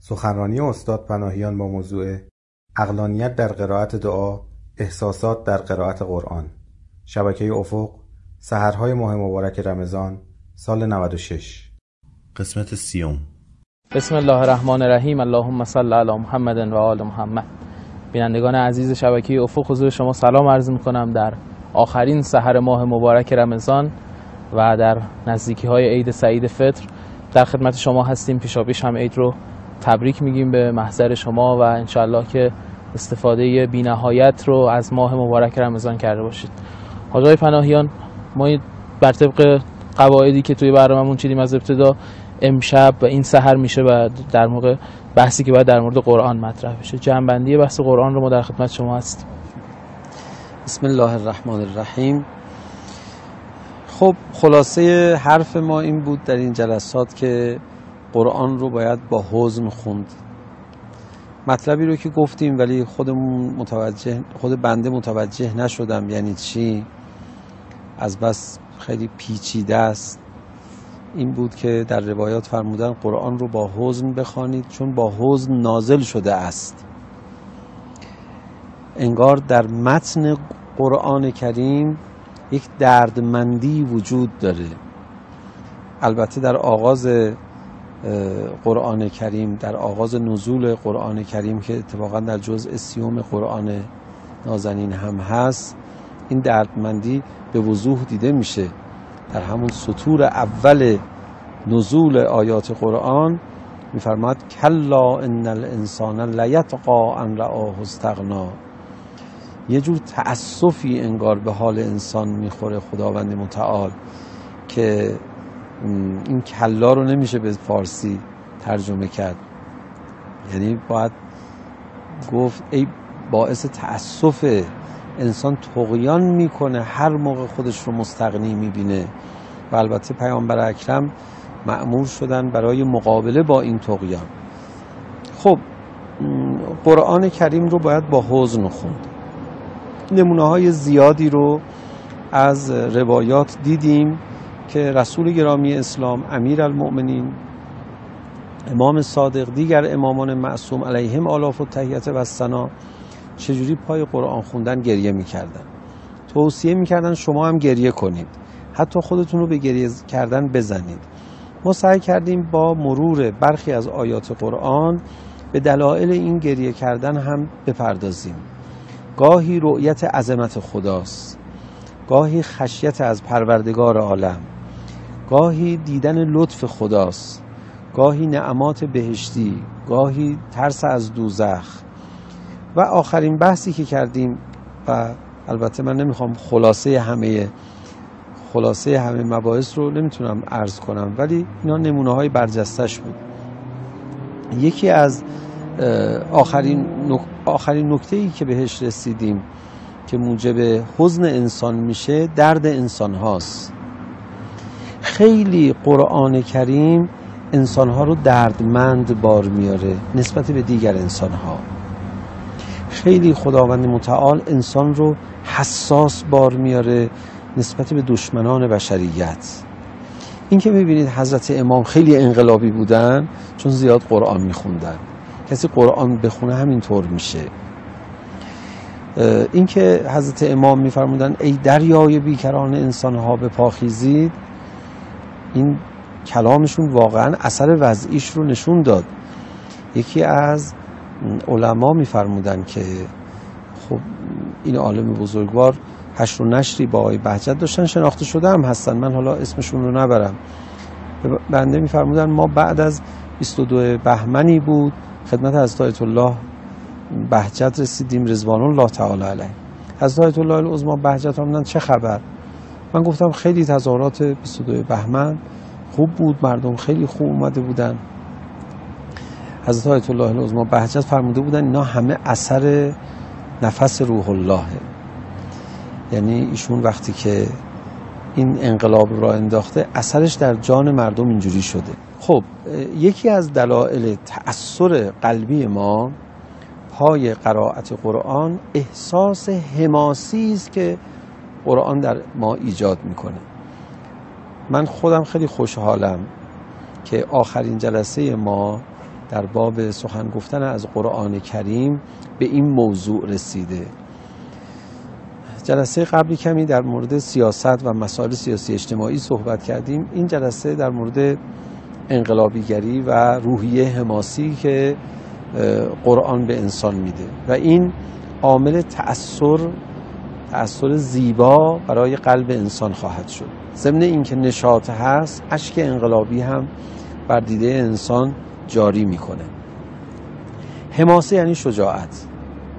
سخنرانی استاد پناهیان با موضوع عقلانیت در قرائت دعا، احساسات در قرائت قرآن، شبکه افق، سحرهای ماه مبارک رمضان، سال 96. قسمت 30. بسم الله الرحمن الرحیم. اللهم صل علی محمد و آل محمد. بینندگان عزیز شبکه افق، حضور شما سلام عرض می‌کنم در آخرین سحر ماه مبارک رمضان و در نزدیکی‌های عید سعید فطر. در خدمت شما هستیم. پیشاپیش هم عید رو تبریک میگیم به محضر شما و انشالله که استفاده بی‌نهایت رو از ماه مبارک رمضان کرده باشید. حاجی پناهیان، ما بر طبق قواعدی که توی برنامه‌مون چیدیم از ابتدا، امشب و این سحر میشه و در موقع بحثی که باید در مورد قرآن مطرح بشه، جمع‌بندی بحث قرآن رو ما در خدمت شما هستیم. بسم الله الرحمن الرحیم. خب خلاصه حرف ما این بود در این جلسات که قرآن رو باید با حزن خوند. مطلبی رو که گفتیم ولی خود بنده متوجه نشدم یعنی چی، از بس خیلی پیچیده است. این بود که در روایات فرمودن قرآن رو با حزن بخوانید چون با حزن نازل شده است. انگار در متن قرآن کریم یک دردمندی وجود داره. البته در آغاز قرآن کریم، در آغاز نزول قرآن کریم که اتفاقا در جزء 30 قرآن نازنین هم هست، این دردمندی به وضوح دیده میشه. در همون سطور اول نزول آیات قرآن میفرماد کلا ان الانسان لیطغی ان رآه استغنا. یه جور تأسفی انگار به حال انسان میخوره خداوند متعال که این کلا رو نمیشه به فارسی ترجمه کرد، یعنی باید گفت ای باعث تأسف انسان طغیان میکنه هر موقع خودش رو مستغنی میبینه و البته پیامبر اکرم مأمور شدن برای مقابله با این طغیان. خب قرآن کریم رو باید با حزن خوند. نمونه‌های زیادی رو از روایات دیدیم که رسول گرامی اسلام، امیرالمؤمنین، امام صادق، دیگر امامان معصوم علیهم آلاف التحیت و الثنا چجوری پای قرآن خوندن گریه میکردن. توصیه میکردن شما هم گریه کنید، حتی خودتون رو به گریه کردن بزنید. ما سعی کردیم با مرور برخی از آیات قرآن به دلایل این گریه کردن هم بپردازیم. گاهی رؤیت عظمت خداست، گاهی خشیت از پروردگار عالم، گاهی دیدن لطف خداست، گاهی نعمات بهشتی، گاهی ترس از دوزخ. و آخرین بحثی که کردیم و البته من نمیخوام خلاصه همه مباحث رو نمیتونم عرض کنم ولی اینا نمونه های برجستش بود. یکی از آخرین نکته‌ای که بهش رسیدیم که موجب حزن انسان میشه درد انسان هاست. خیلی قرآن کریم انسان ها رو دردمند بار میاره نسبت به دیگر انسان ها. خیلی خداوند متعال انسان رو حساس بار میاره نسبت به دشمنان بشریت. این که میبینید حضرت امام خیلی انقلابی بودن چون زیاد قرآن میخوندن. کسی قرآن بخونه همینطور میشه. این که حضرت امام میفرمودن ای دریای بیکران انسانها به پا خیزید، این کلامشون واقعا اثر وضعیش رو نشون داد. یکی از علما میفرمودن که خب این عالم بزرگوار حشر و نشری با آقای بهجت داشتن، شناخته شده هم هستن، من حالا اسمشون رو نبرم. بنده میفرمودن ما بعد از 22 بهمنی بود خدمت حضرت آیت الله بهجت رسیدیم رضوان الله تعالی علیه. حضرت آیت الله العظمی بهجت فرمودن چه خبر؟ من گفتم خیلی تظاهرات 22 بهمن خوب بود، مردم خیلی خوب اومده بودن. حضرت آیت الله العظمی بهجت فرموده بودن اینا همه اثر نفس روح الله، یعنی ایشون وقتی که این انقلاب را انداخته اثرش در جان مردم اینجوری شده. خب یکی از دلایل تأثیر قلبی ما پای قرائت قرآن احساس حماسی است که قرآن در ما ایجاد میکنه. من خودم خیلی خوشحالم که آخرین جلسه ما در باب سخن گفتن از قرآن کریم به این موضوع رسیده. جلسه قبلی کمی در مورد سیاست و مسائل سیاسی اجتماعی صحبت کردیم. این جلسه در مورد انقلابیگری و روحیه حماسی که قرآن به انسان میده و این عامل تأثیر زیبا برای قلب انسان خواهد شد. ضمن اینکه نشاط هست، اشک انقلابی هم بر دیده انسان جاری میکنه. حماسه یعنی شجاعت.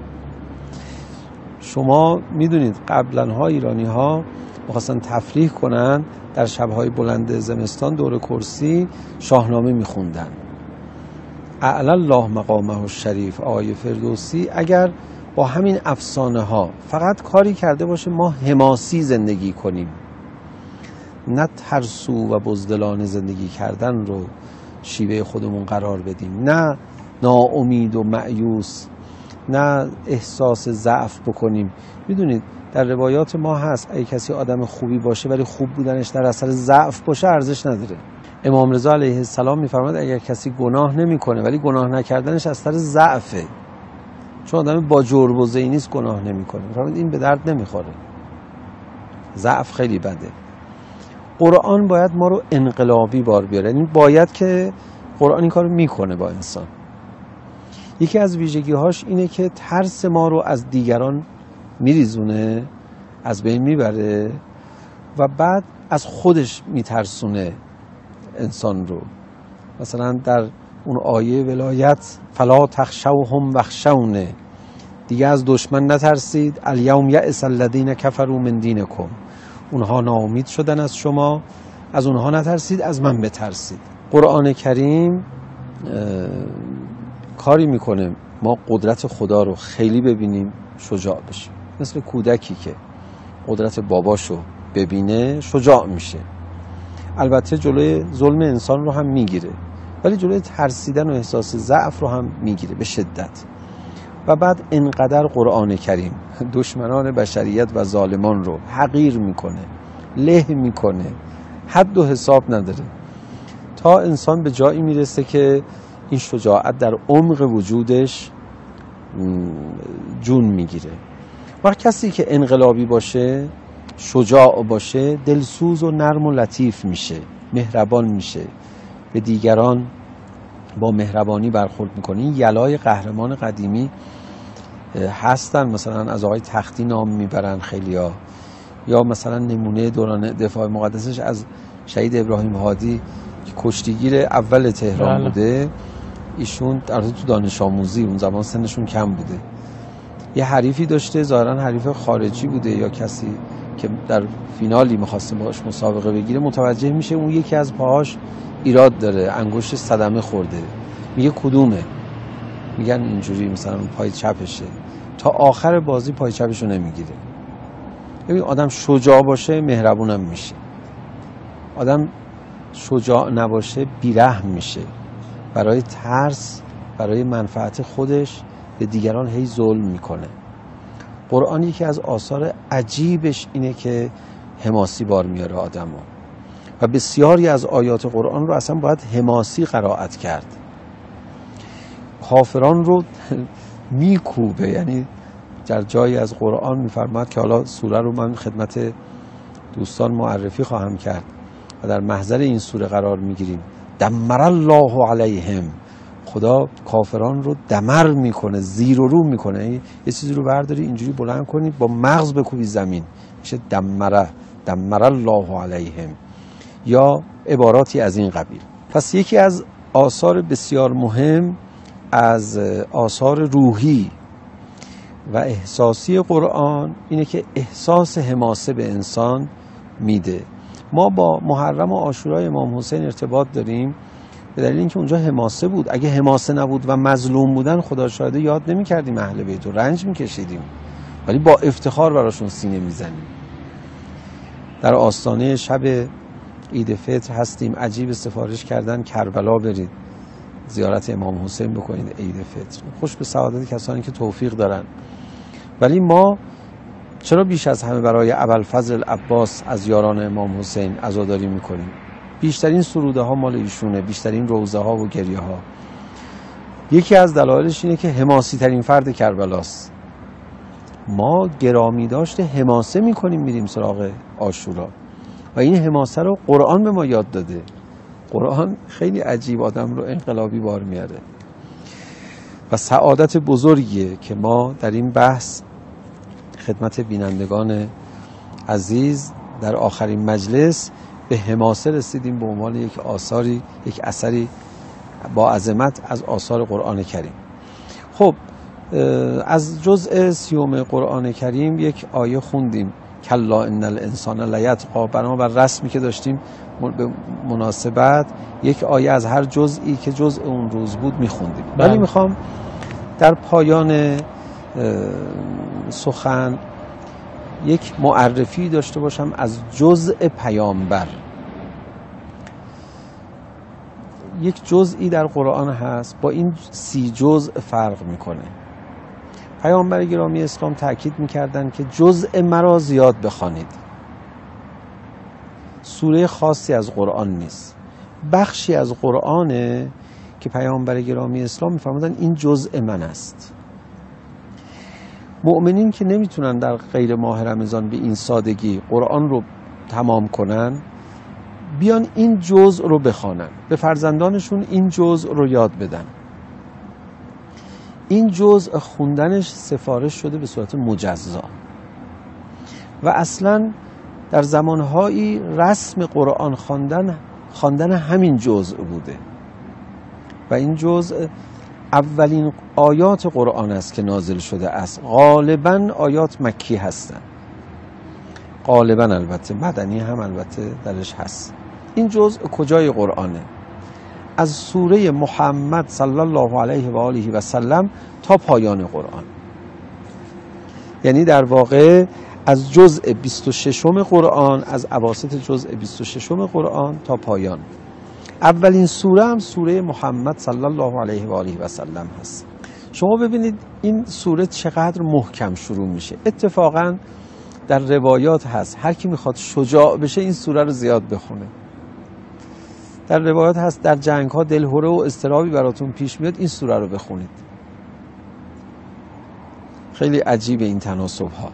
شما میدونید قبلا ایرانی ها میخواستن تفریح کنن، در شبهای بلند زمستان دور کرسی شاهنامه میخوندن. اعلی الله مقامه الشریف آقای فردوسی اگر با همین افسانه ها فقط کاری کرده باشه ما حماسی زندگی کنیم، نه ترسو و بزدلانه زندگی کردن رو شیوه خودمون قرار بدیم، نه ناامید و مایوس، نه احساس ضعف بکنیم. میدونید در روایات ما هست اگه کسی آدم خوبی باشه ولی خوب بودنش در اثر ضعف باشه ارزش نداره. امام رضا علیه السلام میفرماد اگر کسی گناه نمیکنه ولی گناه نکردنش از اثر ضعفه، چون آدم با جرم و ضعی نیست گناه نمیکنه، میفرماد این به درد نمیخوره، ضعف خیلی بده. قرآن باید ما رو انقلابی بار بیاره، یعنی باید که قرآن این کارو میکنه با انسان. یکی از ویژگی‌هاش اینه که ترس ما رو از دیگران میریزونه، از بین میبره و بعد از خودش میترسونه انسان رو. مثلا در اون آیه ولایت فلا تخشوهم واخشونی، دیگه از دشمن نترسید، الیوم یئس الذین کفروا من دینکم، اونها ناامید شدن از شما، از اونها نترسید، از من بترسید. قرآن کریم کاری میکنه ما قدرت خدا رو خیلی ببینیم، شجاع بشیم. مثل کودکی که قدرت باباشو ببینه شجاع میشه. البته جلوی ظلم انسان رو هم میگیره ولی جلوی ترسیدن و احساس ضعف رو هم میگیره به شدت. و بعد انقدر قرآن کریم دشمنان بشریت و ظالمان رو حقیر میکنه، له میکنه، حد و حساب نداره، تا انسان به جایی میرسه که این شجاعت در عمق وجودش جون میگیره. وقت کسی که انقلابی باشه، شجاع باشه، دلسوز و نرم و لطیف میشه، مهربان میشه، به دیگران با مهربانی برخورد میکنه. این یلای قهرمان قدیمی هستن، مثلا از آقای تختی نام میبرن خیلیا، یا مثلا نمونه دوران دفاع مقدسش از شهید ابراهیم هادی که کشتیگیر اول تهران بوده. ایشون تو دانش آموزی اون زمان سنشون کم بوده، یه حریفی داشته، ظاهرا حریف خارجی بوده یا کسی که در فینالی می‌خواسته باهاش مسابقه بگیره، متوجه میشه اون یکی از پاهاش ایراد داره، انگشت صدمه خورده. میگه کدومه؟ میگن اینجوری مثلا پای چپشه. تا آخر بازی پای چپشو نمیگیره. ببین آدم شجاع باشه مهربونم میشه، آدم شجاع نباشه بیرحم میشه، برای ترس، برای منفعت خودش به دیگران هی ظلم میکنه. قرآن یکی از آثار عجیبش اینه که حماسی بار میاره آدمو و بسیاری از آیات قرآن رو اصلا باید حماسی قرائت کرد. کافران رو میکوبه، یعنی در جایی از قرآن میفرماد که حالا سوره رو من خدمت دوستان معرفی خواهم کرد و در محضر این سوره قرار میگیریم. دمر الله علیهم، خدا کافران رو دمر میکنه، زیر و رو میکنه. یه چیزی رو برداری اینجوری بلند کنی با مغز بکوبی زمین، میشه دمر الله علیهم، یا عباراتی از این قبیل. پس یکی از آثار بسیار مهم از آثار روحی و احساسی قرآن اینه که احساس حماسه به انسان میده. ما با محرم و عاشورای امام حسین ارتباط داریم به دلیل اینکه اونجا حماسه بود. اگه حماسه نبود و مظلوم بودن، خدا شاهده یاد نمی‌کردیم اهل بیت و رنج می‌کشیدیم، ولی با افتخار براشون سینه میزنیم. در آستانه شب عید فطر هستیم، عجیب سفارش کردن کربلا برید زیارت امام حسین بکنید عید فطر. خوش به سعادت کسانی که توفیق دارن. ولی ما چرا بیش از همه برای ابوالفضل عباس از یاران امام حسین عزاداری میکنیم؟ بیشترین سروده ها مال ایشونه، بیشترین روزه ها و گریه ها. یکی از دلایلش اینه که حماسی ترین فرد کربلاست. ما گرامی داشته حماسه میکنیم میریم سراغ عاشورا و این حماسه رو قرآن به ما یاد داده. قرآن خیلی عجیب آدم رو انقلابی بار میاره و سعادت بزرگیه که ما در این بحث خدمت بینندگان عزیز در آخرین مجلس به حماسه رسیدیم به عنوان یک اثری با عظمت از آثار قرآن کریم. خب از جزء 30 قرآن کریم یک آیه خوندیم، کلا ان الانسان لیطغی. بنابر رسمی که داشتیم به مناسبت یک آیه از هر جزئی که جزء اون روز بود میخوندیم. ولی میخوام در پایان سخن یک معرفی داشته باشم از جزء پیامبر. یک جزئی در قرآن هست با این 30 جزء فرق میکنه. پیامبر گرامی اسلام تأکید میکردن که جزء مرا زیاد بخوانید. سوره خاصی از قرآن نیست، بخشی از قرآنه که پیامبر گرامی اسلام میفرمودن این جزء من است. مؤمنین که نمیتونن در غیر ماه رمضان به این سادگی قرآن رو تمام کنن، بیان این جزء رو بخوانن، به فرزندانشون این جزء رو یاد بدن. این جزء خوندنش سفارش شده به صورت مجزا و اصلا در زمانهایی رسم قرآن خواندن همین جزء بوده و این جزء اولین آیات قرآن است که نازل شده است. غالباً آیات مکی هستند، غالباً البته مدنی هم البته درش هست. این جزء کجای قرآنه؟ از سوره محمد صلی الله علیه و آله و سلم تا پایان قرآن. یعنی در واقع از جزء 26 قرآن، از اواسط جزء 26 قرآن تا پایان. اولین سوره هم سوره محمد صلی الله علیه و آله و سلم هست. شما ببینید این سوره چقدر محکم شروع میشه. اتفاقا در روایات هست هر کی میخواد شجاع بشه این سوره رو زیاد بخونه. در روایات هست در جنگ ها دلهره و اضطرابی براتون پیش میاد این سوره رو بخونید. خیلی عجیبه این تناسب ها.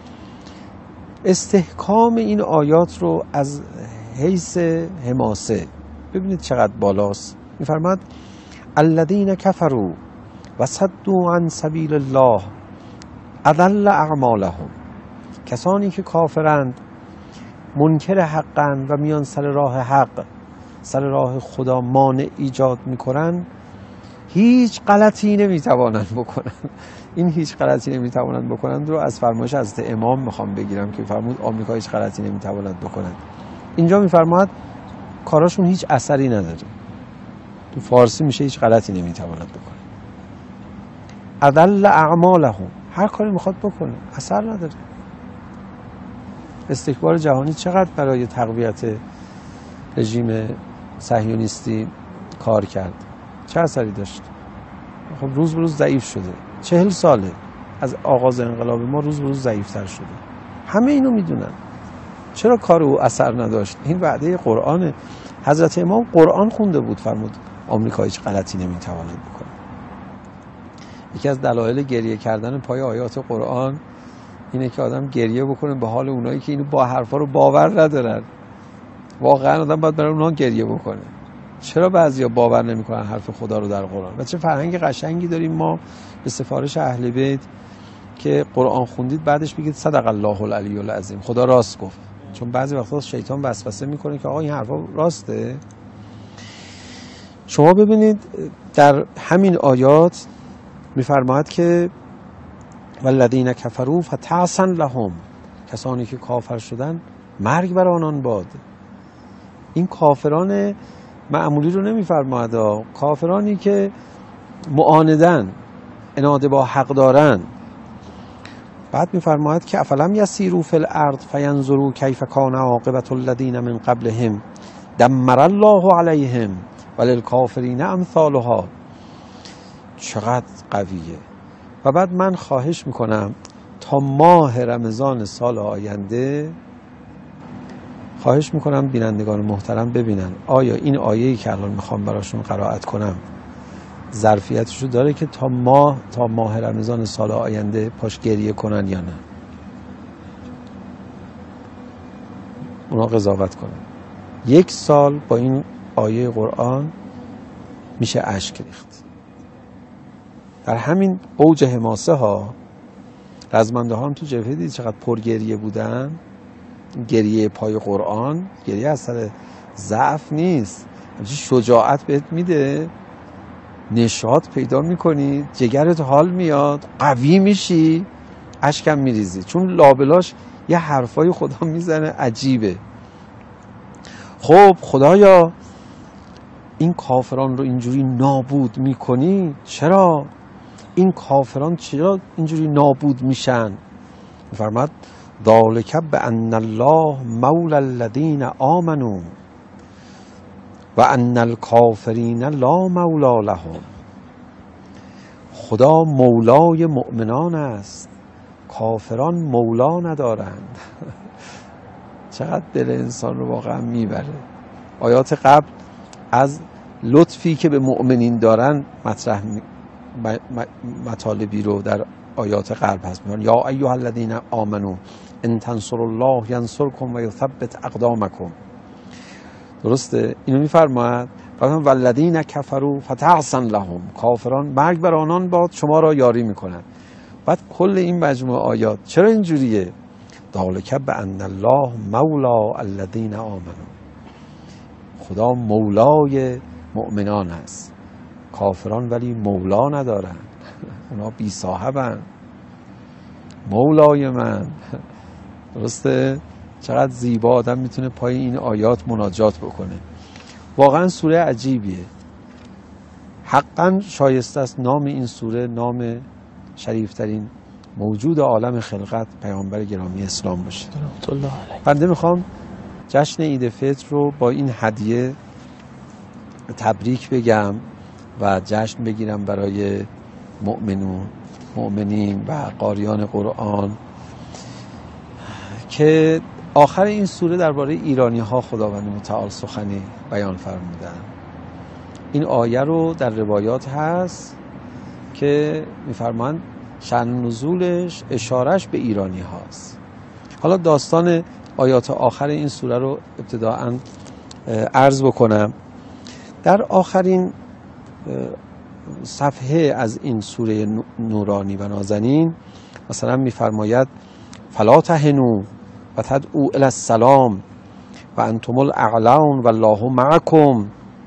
استحکام این آیات رو از حیث حماسه ببینید چقدر بالاست. میفرماد الذین کفروا و صدوا عن سبیل الله اضل اعمالهم. کسانی که کافرند، منکر حقند و میان سر راه حق، سر راه خدا مانع ایجاد میکنن، هیچ غلطی نمیتوانند بکنن. این هیچ غلطی نمیتوانند بکنند رو از فرمایش حضرت امام میخوام بگیرم که فرمود آمریکا هیچ غلطی نمیتواند بکنند. اینجا میفرماد کاراشون هیچ اثری نداره. تو فارسی میشه هیچ غلطی نمیتواند بکنه. اضل اعمالهم، هر کاری میخواد بکنه اثر نداره. استکبار جهانی چقدر برای تقویت رژیم صهیونیستی کار کرد، چه اثری داشت؟ خب روز به روز ضعیف شده. 40 ساله از آغاز انقلاب ما روز به روز ضعیفتر شده. همه اینو میدونن. چرا کار او اثر نداشت؟ این وعده قرآن. حضرت امام قرآن خونده بود، فرمود آمریکا هیچ غلطی نمیتواند بکنه. یکی از دلایل گریه کردن پای آیات قرآن اینه که آدم گریه بکنه به حال اونایی که اینو با حرفا رو باور ندارن. واقعا آدم باید برای اونها گریه بکنه. چرا بعضیا باور نمیکنن حرف خدا رو در قرآن؟ و چه فرهنگ قشنگی داریم ما به سفارش اهل بیت که قرآن خوندید بعدش بگید صدق الله العلی العظیم، خدا راست گفت. چون بعضی وقتا شیطان وسوسه میکنه که آقا این حرفا راسته. شما ببینید در همین آیات میفرماید که والذین کفروا فتعسا لهم، کسانی که کافر شدن مرگ بر آنان باد. این کافران معمولی رو نمیفرماید، کافرانی که معاندن، عناد با حق دارن. بعد میفرماید که افلم یسیروا فی الارض فینظروا کیف کان عاقبة الذین من قبلهم دمر الله علیهم وللکافرین امثالها. چقدر قویه. و بعد من خواهش میکنم تا ماه رمضان سال آینده خواهش میکنم بینندگان محترم ببینن آیا این آیه‌ای که الان میخوام براشون قرائت کنم ظرفیتشو داره که تا ماه رمضان سال آینده پاش گریه کنن یا نه، اونا قضاوت کنن. 1 سال با این آیه قرآن میشه اشک ریخت. در همین اوج حماسه ها رزمنده ها هم تو جبهه دید چقدر پرگریه بودن. گریه پای قرآن گریه از سر ضعف نیست، شجاعت بهت میده، نشاط پیدا میکنی، جگرت حال میاد، قوی میشی، اشکم میریزی، چون لابلاش یه حرفای خدا میزنه عجیبه. خب خدایا این کافران رو اینجوری نابود میکنی، چرا این کافران چرا اینجوری نابود میشن؟ میفرماد ذالک بان الله مولی الذین آمنوا و ان الکافرین لا مولا لهم. خدا مولای مؤمنان است، کافران مولا ندارند. چقدر دل انسان رو واقعا میبره. آیات قبل از لطفی که به مؤمنین دارن مطالبی رو در آیات قبل هست. یا ایها الذین آمنوا ان تنصروا الله ینصرکم و یثبت اقدامکم. درسته؟ اینو میفرماید. والذین کفروا فتعصا لهم، کافران مرگ بر آنان باد شما را یاری میکنند. بعد کل این مجموعه آیات چرا اینجوریه؟ ذالک بان الله مولا الذین آمنوا. خدا مولای مؤمنان است، کافران ولی مولا ندارن، اونا بی صاحبن. مولای من. درسته؟ چقدر زیبا آدم میتونه پای این آیات مناجات بکنه. واقعا سوره عجیبیه. حقا شایسته است نام این سوره نام شریفترین موجود عالم خلقت پیامبر گرامی اسلام باشه. بنده میخوام جشن عید فطر رو با این هدیه تبریک بگم و جشن بگیرم برای مؤمنین و قاریان قرآن که آخر این سوره درباره ایرانی ها خداوند متعال سخنی بیان فرمودن. این آیه رو در روایات هست که میفرمان شأن نزولش اشارش به ایرانی هاست. حالا داستان آیات آخر این سوره رو ابتداءً عرض بکنم. در آخرین صفحه از این سوره نورانی و نازنین مثلا میفرماید فلا تهنوا و تدعوا الی السلام و انتم الاعلون والله معکم.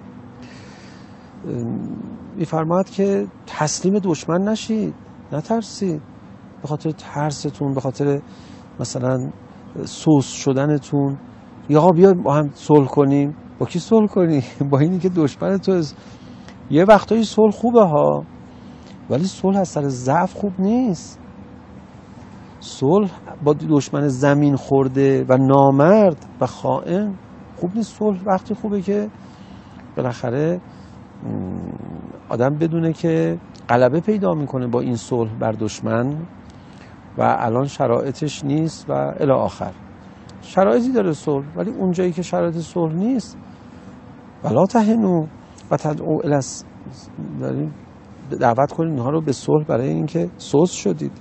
میفرماید که تسلیم دشمن نشید، نترسید به خاطر ترستون، به خاطر مثلا سوس شدنتون، یا بیا با هم صلح کنیم. با کی صلح کنی؟ با اینی که دشمن تو. یه وقتایی صلح خوبه ها، ولی صلح از سر ضعف خوب نیست. صلح با دشمن زمین خورده و نامرد و خائن خوب نیست. صلح وقتی خوبه که بالاخره آدم بدونه که غلبه پیدا میکنه با این صلح بر دشمن و الان شرایطش نیست و الی آخر. شرایطی داره صلح، ولی اونجایی که شرایط صلح نیست ولا تهنوا و تدعوا الی داریم دعوت کنید اینها رو به صلح برای اینکه سوس شدید.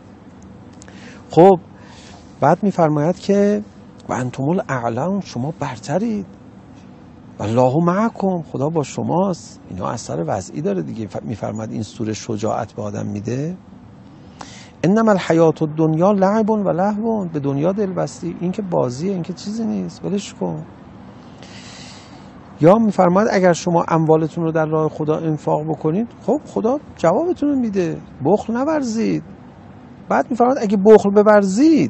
خب بعد میفرماید که و انتم الاعلون، شما برترید، والله معکم، خدا با شماست. اینا اثر وضعی داره دیگه. میفرماید این سوره شجاعت به آدم میده. انما الحیات الدنیا لعب و لهو، به دنیا دل بستی، این که بازیه، این که چیزی نیست، ولش کن. یا میفرماید اگر شما اموالتون رو در راه خدا انفاق بکنید، خب خدا جوابتون رو میده، بخل نورزید. بعد میفرماید اگه بخل بورزید،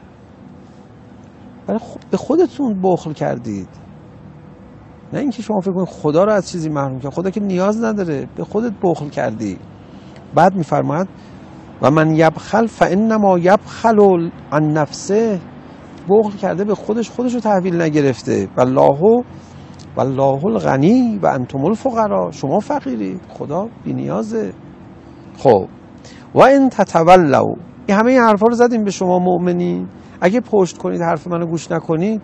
ولی به خودتون بخل کردید، نه اینکه شما فکر کنید خدا رو از چیزی محروم کرد. خدا که نیاز نداره، به خودت بخل کردی. بعد میفرماید و من یبخل فانما یبخل عن نفسه، بخل کرده به خودش، خودشو تحویل نگرفته. والله الغنی و انتم الفقراء، شما فقیری، خدا بی‌نیازه. خب و ان تتولوا، این همه این حرفا رو زدیم به شما مؤمنین، اگه پشت کنید حرف منو گوش نکنید،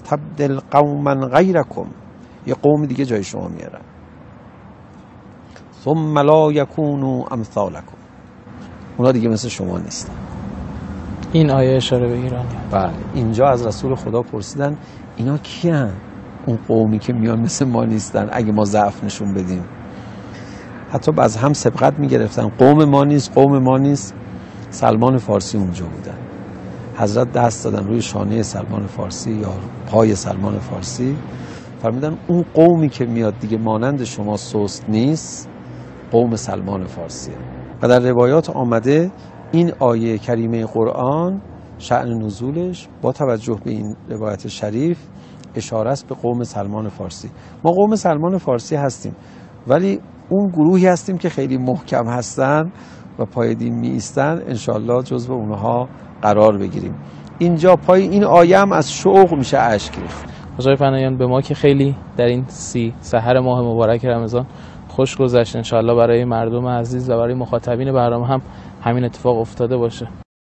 یستبدل قوما غیرکم، یه قوم دیگه جای شما میارن. ثم لا یکونوا امثالکم. اونا دیگه مثل شما نیستن. این آیه اشاره به ایرانیان. بله، اینجا از رسول خدا پرسیدن اینا کیان؟ اون قومی که میان مثل ما نیستن اگه ما ضعف نشون بدیم. حتی باز هم سبقت میگرفتن قوم ما نیست، قوم ما نیست. سلمان فارسی اونجا بودن، حضرت دست دادن روی شانه سلمان فارسی یا پای سلمان فارسی، فرمودن اون قومی که میاد دیگه مانند شما سست نیست، قوم سلمان فارسیه. و در روایات آمده این آیه کریمه قرآن شأن نزولش با توجه به این روایت شریف اشاره است به قوم سلمان فارسی. ما قوم سلمان فارسی هستیم، ولی اون گروهی هستیم که خیلی محکم هستن و پای دین می ایستن، انشالله جزو اونها قرار بگیریم. اینجا پای این آیه هم از شوق میشه اشک ریخت. حضرت پناهیان به ما که خیلی در این 30 سحر ماه مبارک رمضان خوش گذشت، انشالله برای مردم عزیز و برای مخاطبین برنامه هم همین اتفاق افتاده باشه.